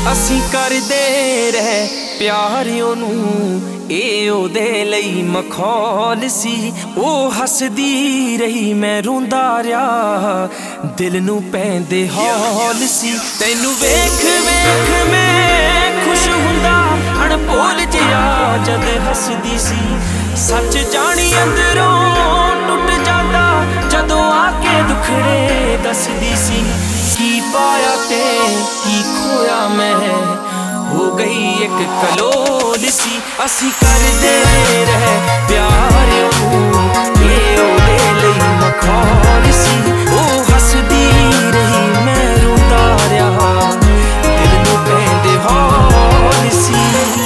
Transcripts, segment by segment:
ਅਸੀਂ ਕਰਦੇ ਰਹੇ ਪਿਆਰ ਉਹਨੂੰ, ਇਹ ਉਹਦੇ ਲਈ ਮਖੌਲ ਸੀ। ਉਹ ਹੱਸਦੀ ਰਹੀ, ਮੈਂ ਰੋਂਦਾ ਰਿਹਾ, ਦਿਲ ਨੂੰ ਪੈਂਦੇ ਹੌਲ ਸੀ। ਤੈਨੂੰ ਵੇਖ ਵੇਖ ਮੈਂ ਖੁਸ਼ ਹੁੰਦਾ, ਅਣਭੋਲ ਜਿਹਾ ਜਦ ਹੱਸਦੀ ਸੀ। ਸੱਚ ਜਾਣੀ ਅੰਦਰੋਂ ਟੁੱਟ ਜਾਂਦਾ, ਜਦੋਂ ਆ ਕੇ ਦੁਖੜੇ ਦੱਸਦੀ ਸੀ। ਕੀ ਪਾਇਆ ਤੇ ਕੀ ਖੋਇਆ ਮੈਂ, ਹੋ ਗਈ ਇੱਕ ਕਲੋਲ ਸੀ। ਅਸੀਂ ਕਰਦੇ ਰਹੇ ਪਿਆਰ ਉਹਨੂੰ, ਇਹ ਉਹਦੇ ਲਈ ਮਖੌਲ ਸੀ। ਉਹ ਹੱਸਦੀ ਰਹੀ, ਮੈਂ ਰੋਂਦਾ ਰਿਹਾ, ਦਿਲ ਨੂੰ ਪੈਂਦੇ ਹੌਲ ਸੀ।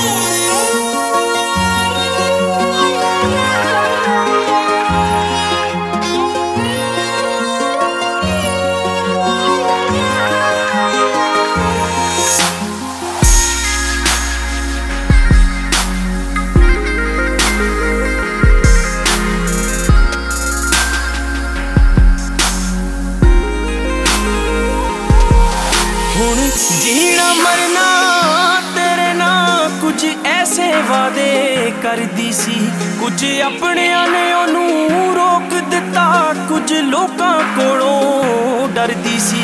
ਹੁਣ ਜੀਣਾ ਮਰਨਾ ਤੇਰੇ ਨਾਲ, ਕੁਝ ਐਸੇ ਵਾਅਦੇ ਕਰਦੀ ਸੀ। ਕੁਝ ਆਪਣਿਆਂ ਨੇ ਉਹਨੂੰ ਰੋਕ ਦਿੱਤਾ, ਕੁਝ ਲੋਕਾਂ ਕੋਲੋਂ ਡਰਦੀ ਸੀ।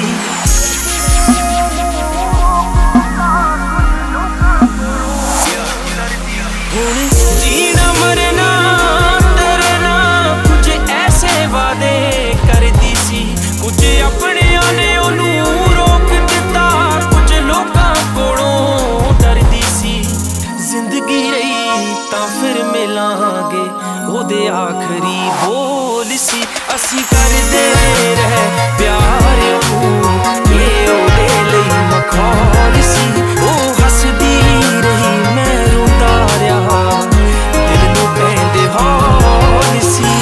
ਹੁਣ ਜੀਣਾ ਮਰਨਾ ਤੇਰੇ ਨਾਲ, ਕੁਝ ਐਸੇ ਵਾਅਦੇ ਕਰਦੀ ਸੀ। ਕੁਝ ਆਪਣਿਆਂ ਨੇ ਉਹਨੂੰ ਰੋਕ ਦਿੱਤਾ, ਕੁਝ ਲੋਕਾਂ ਕੋਲੋਂ ਡਰਦੀ ਸੀ। ਜ਼ਿੰਦਗੀ ਰਹੀ ਤਾਂ ਫਿਰ ਮਿਲਾਂਗੇ, ਉਹਦੇ ਆਖਰੀ ਬੋਲ ਸੀ। ਅਸੀਂ ਕਰਦੇ ਰਹੇ ਪਿਆਰ ਉਹਨੂੰ, ਇਹ ਉਹਦੇ ਲਈ ਮਖੌਲ ਸੀ। ਉਹ ਹੱਸਦੀ ਰਹੀ, ਮੈਂ ਰੋਂਦਾ ਰਿਹਾ, ਦਿਲ ਨੂੰ ਪੈਂਦੇ ਹੌਲ ਸੀ।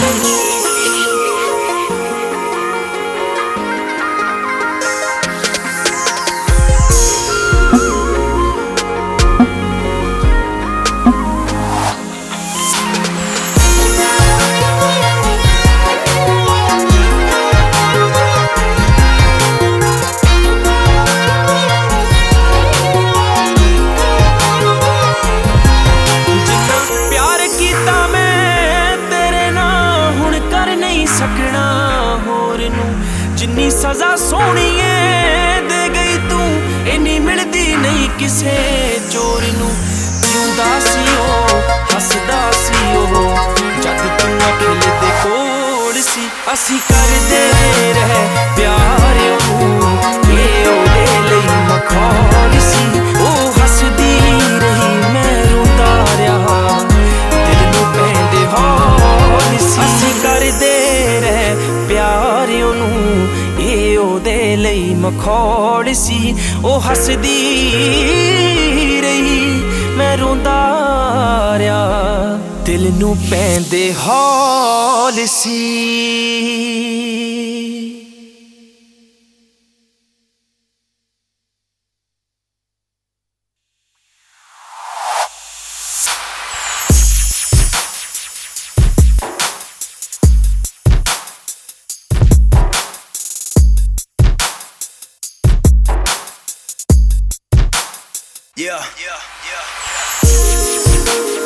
ਸਕਣਾ ਹੋਰ ਨੂੰ, ਜਿੰਨੀ ਸਜ਼ਾ ਸੋਹਣੀਏ ਦੇ ਗਈ ਤੂੰ, ਇੰਨੀ ਮਿਲਦੀ ਨਹੀਂ ਕਿਸੇ ਚੋਰ ਨੂੰ। ਜਿਉਂਦਾ ਸੀ ਉਹ, ਹੱਸਦਾ ਸੀ ਉਹ, ਜਦ ਤੂੰ ਅਖਿਲ ਦੇ ਕੋਲ ਸੀ। ਅਸੀਂ ਕਰਦੇ ਰਹੇ ਪਿਆਰ ਉਹਨੂੰ, ਇਹ ਉਹਦੇ ਲਈ ਮਖੌਲ ਸੀ। ਉਹ ਹੱਸਦੀ ਰਹੀ, ਮੈਂ ਰੋਂਦਾ ਰਿਹਾ, ਦਿਲ ਨੂੰ ਪੈਂਦੇ ਹੌਲ ਸੀ। ਅਸੀਂ ਕਰਦੇ ਪਿਆਰ ਉਹਨੂੰ, ਇਹ ਉਹਦੇ ਲਈ ਮਖੌਲ ਸੀ। ਉਹ ਹੱਸਦੀ ਰਹੀ, ਮੈਂ ਰੋਂਦਾ ਰਿਹਾ, ਦਿਲ ਨੂੰ ਪੈਂਦੇ ਹੌਲ ਸੀ। Yeah.